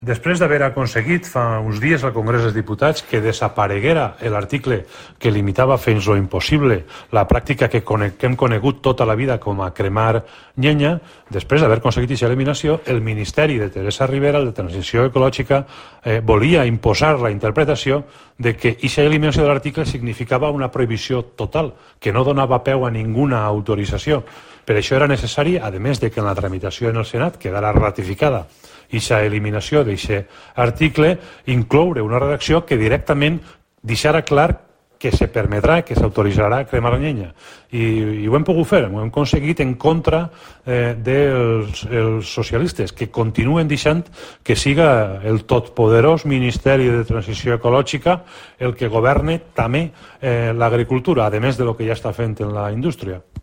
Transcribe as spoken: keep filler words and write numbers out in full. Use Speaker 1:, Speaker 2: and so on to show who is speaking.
Speaker 1: Després d'haver aconseguit fa uns dies al Congrés dels Diputats que desapareguera l'article que limitava fins lo impossible la pràctica que, que hem conegut tota la vida com a cremar llenya, després d'haver aconseguit aquesta eliminació, el Ministeri de Teresa Ribera, el de Transició Ecològica, eh, volia imposar la interpretació de que aquesta eliminació de l'article significava una prohibició total, que no donava peu a ninguna autorització. Per això era necessari, a més de que en la tramitació en el Senat quedara ratificada aquesta eliminació d'aquest article, incloure una redacció que directament deixara clar que se permetrà, que s'autoritzarà cremar la llenya. I, i ho hem pogut fer, ho hem aconseguit en contra eh, dels els socialistes, que continuen deixant que siga el totpoderós Ministeri de Transició Ecològica el que governe també eh, l'agricultura, a més de lo que ja està fent en la indústria.